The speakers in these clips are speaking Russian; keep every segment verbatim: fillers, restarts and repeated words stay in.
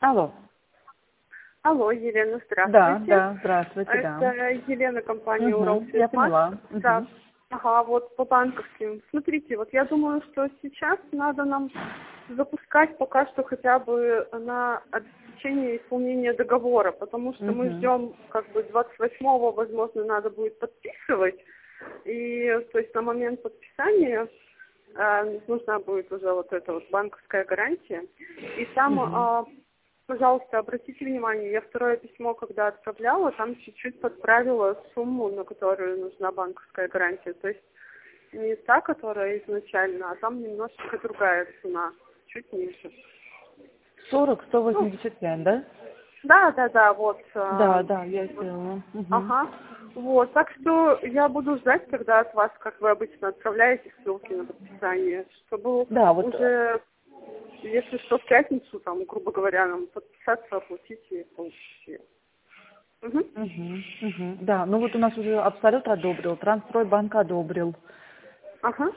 Алло. Алло, Елена, Да, здравствуйте. да, здравствуйте, да. Это Елена, компания Угу, я Уралсвязьмаш. поняла. Да. Угу. Ага, вот по банковским. Смотрите, вот я думаю, что сейчас надо нам запускать пока что хотя бы на обеспечение исполнения договора, потому что мы Угу. ждем, как бы двадцать восьмого, возможно, надо будет подписывать. И то есть на момент подписания э, нужна будет уже вот эта вот банковская гарантия. И там Угу. э, пожалуйста, обратите внимание, я второе письмо, когда отправляла, там чуть-чуть подправила сумму, на которую нужна банковская гарантия. То есть не та, которая изначально, а там немножечко другая цена, чуть ниже. сорок, сто Ну, восемьдесят пять, да? да, да, да, вот. Да, э, да, я вот. сделала. Угу. Ага. Вот, так что я буду ждать, когда от вас, как вы обычно отправляете ссылки на подписание, чтобы Да, вот. уже, если что, в пятницу, там, грубо говоря, нам подписаться, оплатить и получить ее. Угу. Угу. Угу. Да, ну вот у нас уже Абсолют одобрил, Трансстройбанк одобрил. Ага.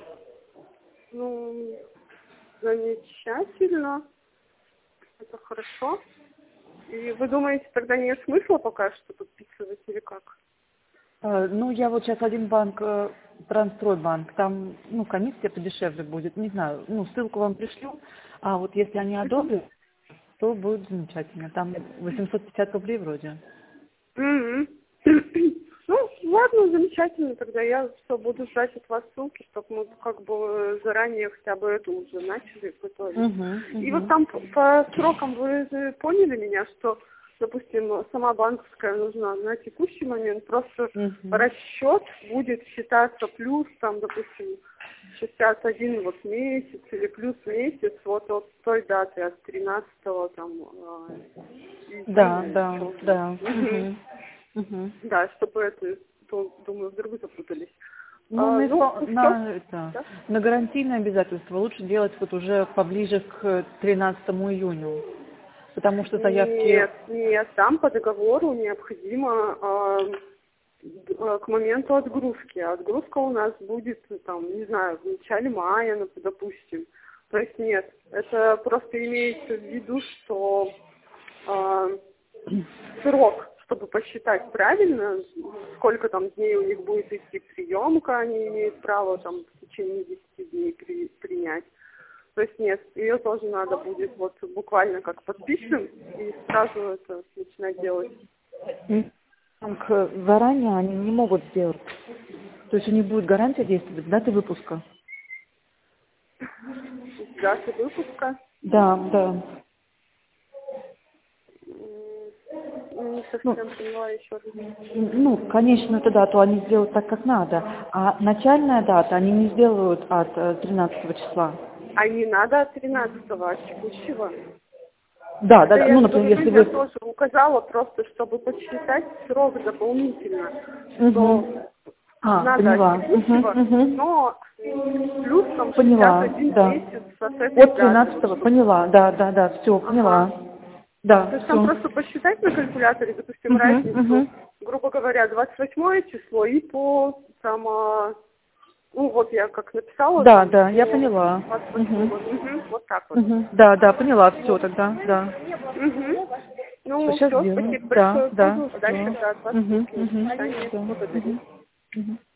Ну, замечательно. Это хорошо. И вы думаете, тогда нет смысла пока что подписывать или как? Э, Ну, я вот сейчас один банк, э, Трансстройбанк, там, ну, комиссия подешевле будет, не знаю, ну, ссылку вам пришлю, а вот если они Угу. одобрят, то будет замечательно. Там восемьсот пятьдесят рублей вроде. Мгм. Ну, ладно, замечательно. Тогда я что, буду ждать от вас ссылки, чтобы мы как бы заранее хотя бы это уже начали готовить. Угу, И вот угу. там по по срокам вы же поняли меня, что, допустим, сама банковская нужна на текущий момент, просто Угу. расчет будет считаться плюс, там, допустим, шестьдесят один вот месяц или плюс месяц вот от той даты, от тринадцатого там э, Да, июня или да, чего. да. Мгм. Угу. Угу. Да, чтобы это, то, думаю, вдруг вы запутались. Ну, А, на, ну, испол- ну все, на, это, да? на гарантийное обязательство лучше делать вот уже поближе к тринадцатому июню, потому что заявки... Нет, нет, там по договору необходимо а, д- а, к моменту отгрузки. Отгрузка у нас будет, там, не знаю, в начале мая, ну, допустим. То есть нет, это просто имеется в виду, что а, срок, чтобы посчитать правильно, сколько там дней у них будет идти приемка, они имеют право там в течение десяти дней при- принять. То есть нет, ее тоже надо будет вот буквально как подпишем и сразу это начинать делать. м, банк, э, Заранее они не могут сделать. То есть у них будет гарантия действовать с даты выпуска. С даты выпуска. Да, да. М, Не Ну, совсем поняла еще раз. ну, конечную эту дату они сделают так, как надо, а начальная дата они не сделают от э, тринадцатого числа. А не надо от тринадцатого, от текущего. Да, да, Это да. я Ну, же например, говорю, если я вы... тоже указала просто, чтобы подсчитать срок дополнительно, Угу. что А, надо от поняла. Угу, текущего, угу. но плюс там шестьдесят Поняла, один да. месяц от этой От даты, вот тринадцатого, чтобы. поняла, да, да, да, все, Ага. поняла. То Да, есть там все. просто посчитать на калькуляторе, допустим, Угу, разницу, угу. грубо говоря, двадцать восьмое число и по там, а, ну вот я как написала Да, там да, я по поняла. двадцать Угу. восьмому. Угу, вот так вот. Угу. Да, да, поняла, все Вот. тогда, да. Угу. Все, Ну, сейчас все, сделаю. спасибо Да, большое. да, Буду ждать все. тогда от вас Угу, ссылки на угу. подписание. Все. Благодарю. Угу. Угу.